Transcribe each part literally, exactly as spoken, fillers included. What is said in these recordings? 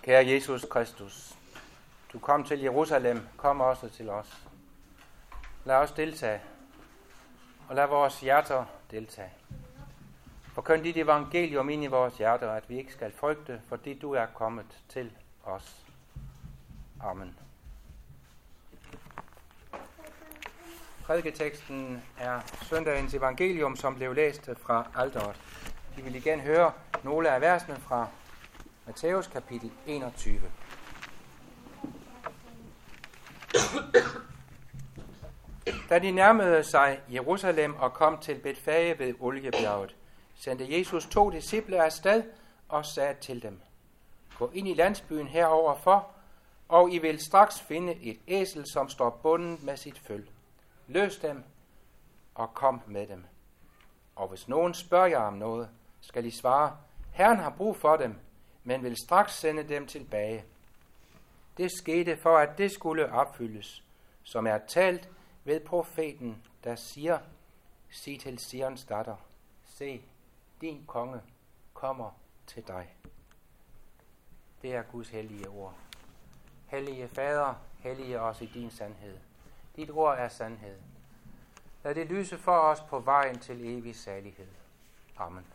Kære Jesus Kristus, du kom til Jerusalem, kom også til os. Lad os deltage, og lad vores hjerter deltage. Forkynd dit evangelium ind i vores hjerter, at vi ikke skal frygte, fordi du er kommet til os. Amen. Prædiketeksten er søndagens evangelium, som blev læst fra alteret. Vi vil igen høre nogle af versene fra Matthæus kapitel enogtyve. Da de nærmede sig Jerusalem og kom til Betfage ved Oliebjerget, sendte Jesus to disciple afsted og sagde til dem: Gå ind i landsbyen heroverfor, og I vil straks finde et æsel, som står bundet med sit føl. Løs dem og kom med dem. Og hvis nogen spørger jer om noget, skal I svare: Herren har brug for dem, men vil straks sende dem tilbage. Det skete for, at det skulle opfyldes, som er talt ved profeten, der siger: Sig til Sions datter, se, din konge kommer til dig. Det er Guds hellige ord. Hellige Fader, hellige os i din sandhed. Dit ord er sandhed. Lad det lyse for os på vejen til evig salighed. Amen.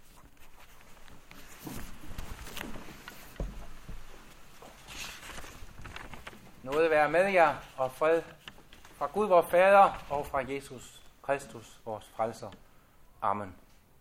Nåde være med jer og fred fra Gud vor Fader og fra Jesus Kristus, vores frelser. Amen.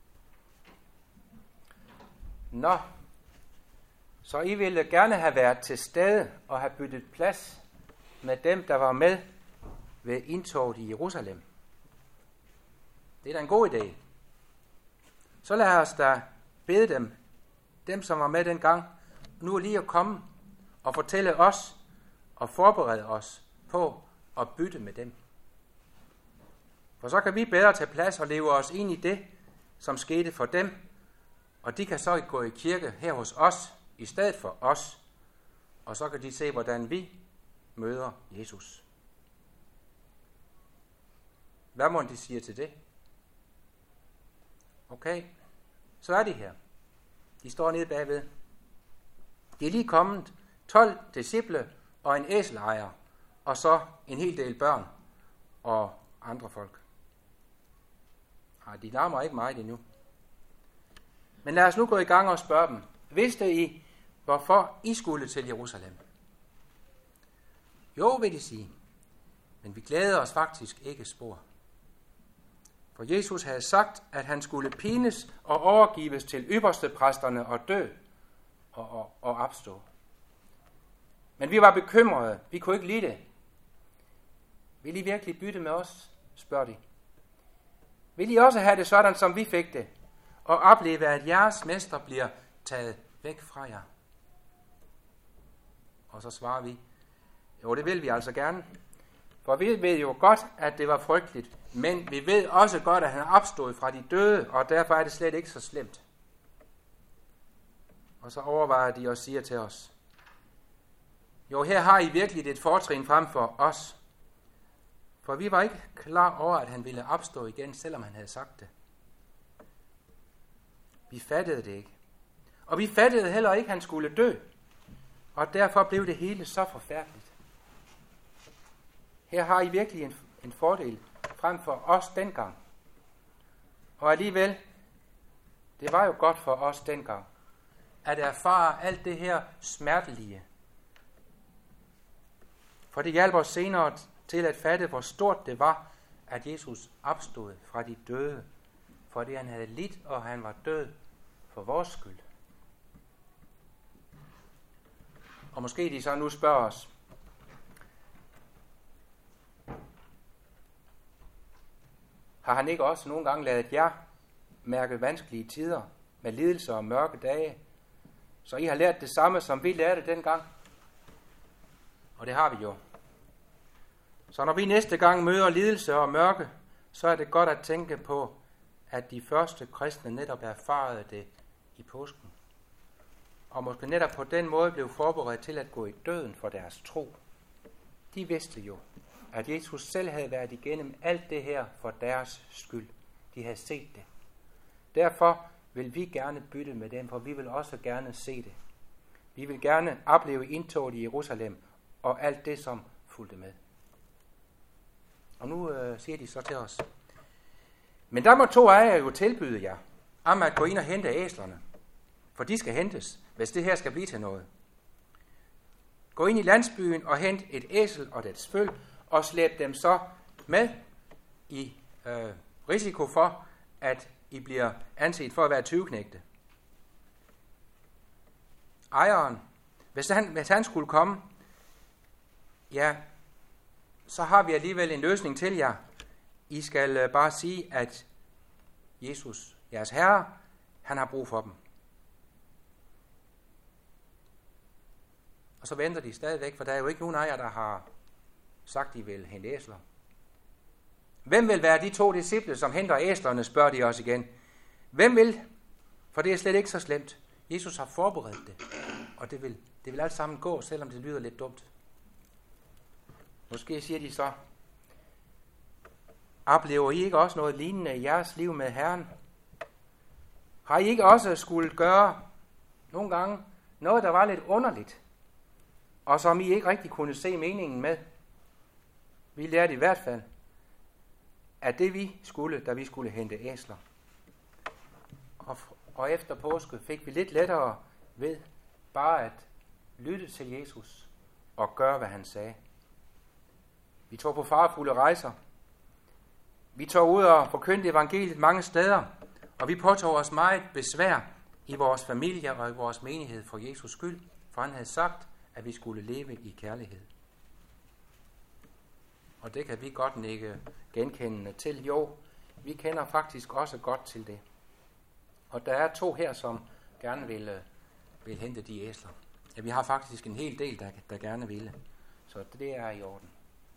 Nå, så I ville gerne have været til stede og have byttet plads med dem, der var med ved indtoget i Jerusalem. Det er da en god idé. Så lad os da bede dem, dem som var med dengang, nu lige at komme og fortælle os og forberede os på at bytte med dem. For så kan vi bedre tage plads og leve os ind i det, som skete for dem, og de kan så gå i kirke her hos os, i stedet for os, og så kan de se, hvordan vi møder Jesus. Hvad må de sige til det? Okay, så er de her. De står nede bagved. De er lige kommet tolv disciple og en æselejer, og så en hel del børn og andre folk. Ej, de larmer ikke meget endnu. Men lad os nu gå i gang og spørge dem. Vidste I, hvorfor I skulle til Jerusalem? Jo, vil de sige. Men vi glæder os faktisk ikke spor. For Jesus havde sagt, at han skulle pines og overgives til ypperstepræsterne og dø og, og, og opstå. Men vi var bekymrede. Vi kunne ikke lide det. Vil I virkelig bytte med os? Spørger de. Vil I også have det sådan, som vi fik det? Og opleve, at jeres mester bliver taget væk fra jer? Og så svarer vi: Jo, det vil vi altså gerne. For vi ved jo godt, at det var frygteligt. Men vi ved også godt, at han opstod fra de døde, og derfor er det slet ikke så slemt. Og så overvejer de og siger til os: Jo, her har I virkelig et fortrin frem for os. For vi var ikke klar over, at han ville opstå igen, selvom han havde sagt det. Vi fattede det ikke. Og vi fattede heller ikke, at han skulle dø. Og derfor blev det hele så forfærdeligt. Her har I virkelig en, en fordel frem for os dengang. Og alligevel, det var jo godt for os dengang, at erfare alt det her smertelige. For det hjalp os senere til at fatte, hvor stort det var, at Jesus opstod fra de døde, fordi han havde lidt, og han var død for vores skyld. Og måske de så nu spørger os: Har han ikke også nogle gange ladet jer mærke vanskelige tider med lidelser og mørke dage, så I har lært det samme, som vi lærte dengang? Og det har vi jo. Så når vi næste gang møder lidelse og mørke, så er det godt at tænke på, at de første kristne netop erfarede det i påsken. Og måske netop på den måde blev forberedt til at gå i døden for deres tro. De vidste jo, at Jesus selv havde været igennem alt det her for deres skyld. De havde set det. Derfor vil vi gerne bytte med dem, for vi vil også gerne se det. Vi vil gerne opleve indtoget i Jerusalem og alt det, som fulgte med. Og nu øh, siger de så til os, men der må to ejere jo tilbyde jer, om at gå ind og hente æslerne, for de skal hentes, hvis det her skal blive til noget. Gå ind i landsbyen og hent et æsel og dets føl, og slæb dem så med i øh, risiko for, at I bliver anset for at være tyveknægte. Ejeren, hvis han, hvis han skulle komme, ja, så har vi alligevel en løsning til jer. I skal øh, bare sige, at Jesus, jeres herre, han har brug for dem. Og så venter de stadigvæk, for der er jo ikke nogen af jer, der har sagt, de vil hente æsler. Hvem vil være de to disciple, som henter æslerne, spørger de os igen. Hvem vil? For det er slet ikke så slemt. Jesus har forberedt det, og det vil, det vil alt sammen gå, selvom det lyder lidt dumt. Måske siger de så, oplever I ikke også noget lignende i jeres liv med Herren? Har I ikke også skulle gøre nogle gange noget, der var lidt underligt, og som I ikke rigtig kunne se meningen med? Vi lærte i hvert fald, at det vi skulle, da vi skulle hente æsler. Og, og efter påske fik vi lidt lettere ved bare at lytte til Jesus og gøre, hvad han sagde. Vi tog på farefulde rejser. Vi tog ud og forkyndte evangeliet mange steder, og vi påtog os meget besvær i vores familie og i vores menighed for Jesus skyld, for han havde sagt, at vi skulle leve i kærlighed. Og det kan vi godt nikke genkendende til. Jo, vi kender faktisk også godt til det. Og der er to her, som gerne vil, vil hente de æsler. Ja, vi har faktisk en hel del, der, der gerne ville. Så det er i orden.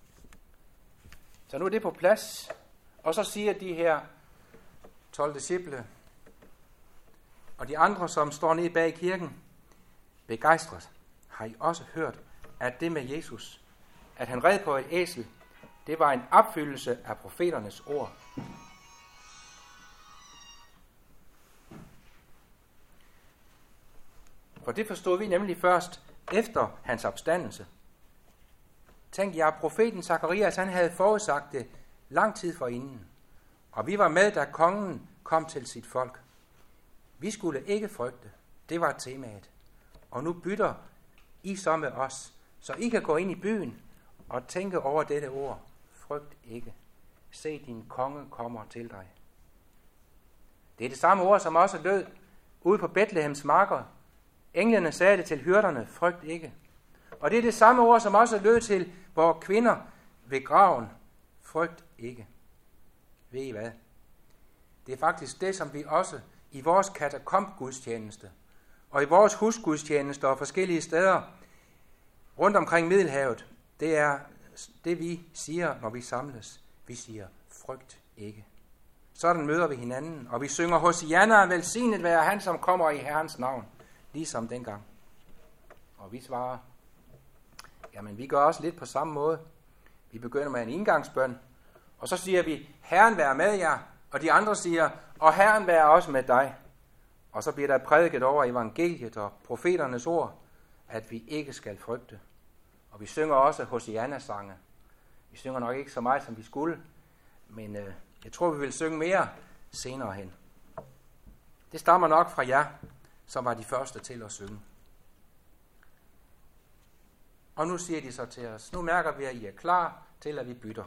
Så nu er det på plads. Og så siger de her tolv disciple, og de andre, som står nede bag i kirken, begejstret, har I også hørt, at det med Jesus, at han red på et æsel, det var en opfyldelse af profeternes ord. For det forstod vi nemlig først efter hans opstandelse. Tænk jer, profeten Zakarias, han havde forudsagt det lang tid forinden. Og vi var med, da kongen kom til sit folk. Vi skulle ikke frygte. Det var temaet. Og nu bytter I så med os, så I kan gå ind i byen og tænke over dette ord. Frygt ikke. Se, din konge kommer til dig. Det er det samme ord, som også lød ude på Betlehems marker. Englene sagde det til hyrderne, frygt ikke. Og det er det samme ord, som også lød til vores kvinder ved graven, frygt ikke. Ved I hvad? Det er faktisk det, som vi også i vores katakombgudstjeneste og i vores husgudstjeneste og forskellige steder rundt omkring Middelhavet, det er det, vi siger, når vi samles. Vi siger, frygt ikke. Sådan møder vi hinanden, og vi synger Hosianna, velsignet være han, som kommer i Herrens navn, ligesom dengang. Og vi svarer, jamen vi gør også lidt på samme måde. Vi begynder med en indgangsbøn, og så siger vi, Herren være med jer, og de andre siger, og Herren være også med dig. Og så bliver der prædiket over evangeliet og profeternes ord, at vi ikke skal frygte. Og vi synger også Hosianna-sange. Vi synger nok ikke så meget, som vi skulle, men øh, jeg tror, vi vil synge mere senere hen. Det stammer nok fra jer, som var de første til at synge. Og nu siger de så til os, nu mærker vi, at I er klar til, at vi bytter.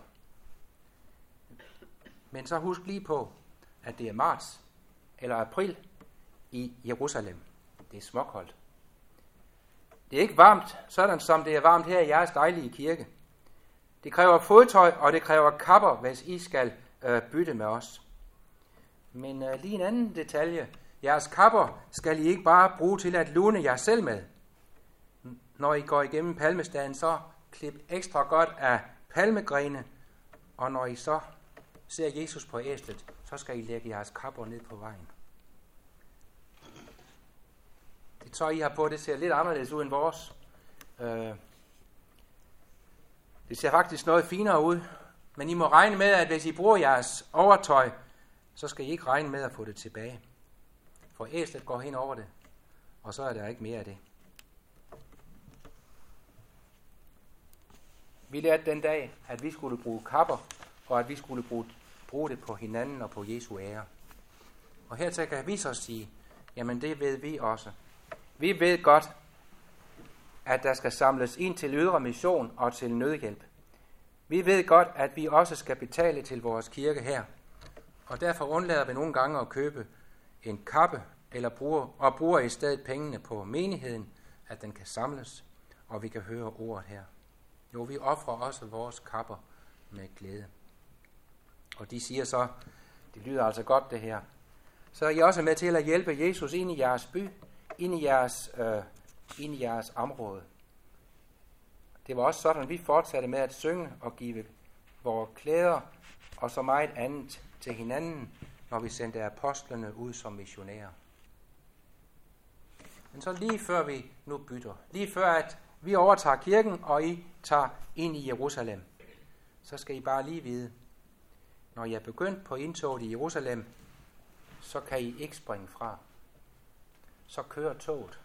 Men så husk lige på, at det er marts eller april i Jerusalem. Det er småkoldt. Det er ikke varmt, sådan som det er varmt her i jeres dejlige kirke. Det kræver fodtøj, og det kræver kapper, hvis I skal øh, bytte med os. Men øh, lige en anden detalje. Jeres kapper skal I ikke bare bruge til at lune jer selv med. Når I går igennem palmestaden, så klip ekstra godt af palmegrene, og når I så ser Jesus på æslet, så skal I lægge jeres kapper ned på vejen. Det tøj, I har på, det ser lidt anderledes ud end vores. Øh, det ser faktisk noget finere ud, men I må regne med, at hvis I bruger jeres overtøj, så skal I ikke regne med at få det tilbage. For æslet går hen over det, og så er der ikke mere af det. Vi lærte den dag, at vi skulle bruge kapper, og at vi skulle bruge, bruge det på hinanden og på Jesu ære. Og hertil kan vi så sige, jamen det ved vi også. Vi ved godt, at der skal samles ind til ydre mission og til nødhjælp. Vi ved godt, at vi også skal betale til vores kirke her. Og derfor undlader vi nogle gange at købe en kappe eller bruger, og bruger i stedet pengene på menigheden, at den kan samles, og vi kan høre ordet her. Jo, vi offrer også vores kapper med glæde. Og de siger så, det lyder altså godt det her, så er I også med til at hjælpe Jesus ind i jeres by, ind i jeres, øh, ind i jeres område. Det var også sådan, vi fortsatte med at synge og give vores klæder og så meget andet til hinanden, når vi sendte apostlene ud som missionærer. Men så lige før vi nu bytter, lige før at vi overtager kirken, og I tager ind i Jerusalem, så skal I bare lige vide, når I er begyndt på indtoget i Jerusalem, så kan I ikke springe fra. Så kører toget.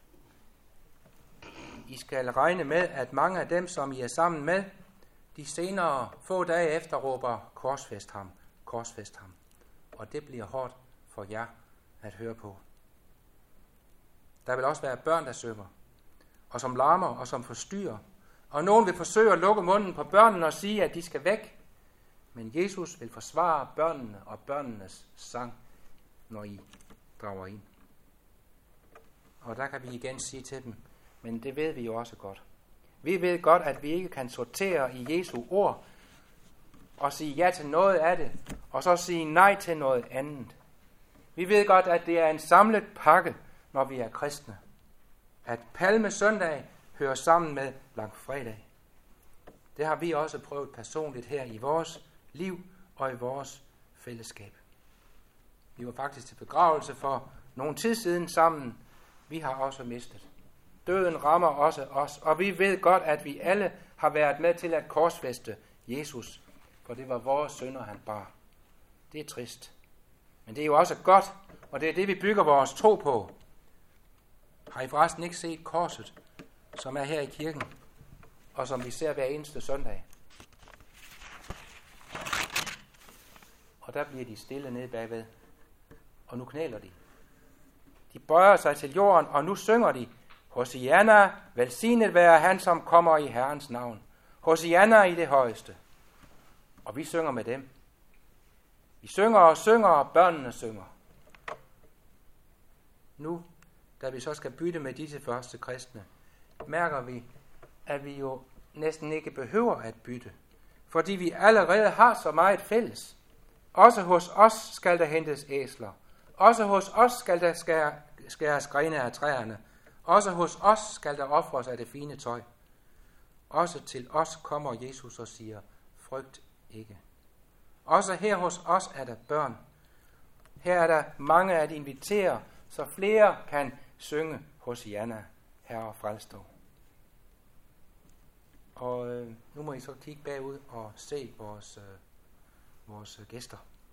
I skal regne med, at mange af dem, som I er sammen med, de senere få dage efter råber, korsfæst ham, korsfæst ham. Og det bliver hårdt for jer at høre på. Der vil også være børn, der synger, og som larmer og som forstyrrer. Og nogen vil forsøge at lukke munden på børnene og sige, at de skal væk. Men Jesus vil forsvare børnene og børnenes sang, når I drager ind. Og der kan vi igen sige til dem, men det ved vi jo også godt. Vi ved godt, at vi ikke kan sortere i Jesu ord og sige ja til noget af det, og så sige nej til noget andet. Vi ved godt, at det er en samlet pakke, når vi er kristne. At Palmesøndag hører sammen med Langfredag. Det har vi også prøvet personligt her i vores liv og i vores fællesskab. Vi var faktisk til begravelse for nogle tid siden sammen. Vi har også mistet. Døden rammer også os, og vi ved godt, at vi alle har været med til at korsfæste Jesus, for det var vores synder, han bar. Det er trist. Men det er jo også godt, og det er det, vi bygger vores tro på. Har I forresten ikke set korset, som er her i kirken, og som vi ser hver eneste søndag? Og der bliver de stille nede bagved, og nu knæler de. De bøjer sig til jorden, og nu synger de, Hosianna, velsignet være han, som kommer i Herrens navn. Hosianna i det højeste. Og vi synger med dem. Vi synger og synger, og børnene synger. Nu, da vi så skal bytte med disse første kristne, mærker vi, at vi jo næsten ikke behøver at bytte, fordi vi allerede har så meget fælles. Også hos os skal der hentes æsler. Også hos os skal der skære, skæres grene af træerne. Også hos os skal der ofres af det fine tøj. Også til os kommer Jesus og siger, frygt ikke. Også her hos os er der børn. Her er der mange at invitere, så flere kan synge Hosianna, Herre frelstå. Og øh, nu må I så kigge bagud og se vores, øh, vores gæster.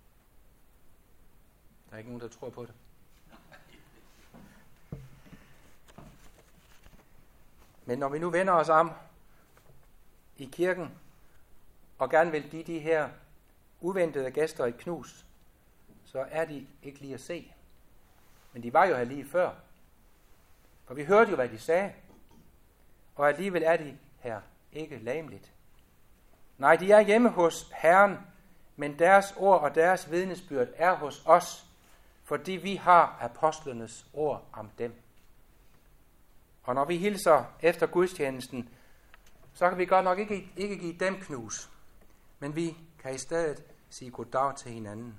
Der er ikke nogen, der tror på det. Men når vi nu vender os om i kirken, og gerne vil give de her uventede gæster et knus, så er de ikke lige at se. Men de var jo her lige før. For vi hørte jo, hvad de sagde. Og alligevel er de her ikke lamligt. Nej, de er hjemme hos Herren, men deres ord og deres vidnesbyrd er hos os, fordi vi har apostlenes ord om dem. Og når vi hilser efter gudstjenesten, så kan vi godt nok ikke, ikke give dem knus, men vi kan i stedet sige goddag til hinanden.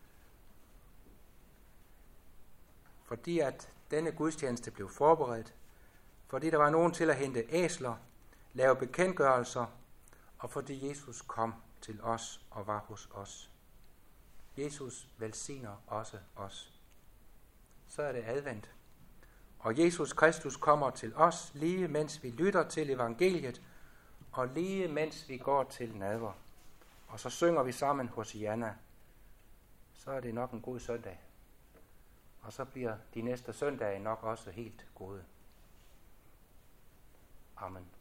Fordi at denne gudstjeneste blev forberedt, fordi der var nogen til at hente æsler, lave bekendtgørelser, og fordi Jesus kom til os og var hos os. Jesus velsigner også os. Så er det advent. Og Jesus Kristus kommer til os, lige mens vi lytter til evangeliet, og lige mens vi går til nadver. Og så synger vi sammen Hosianna. Så er det nok en god søndag. Og så bliver de næste søndage nok også helt gode. Amen.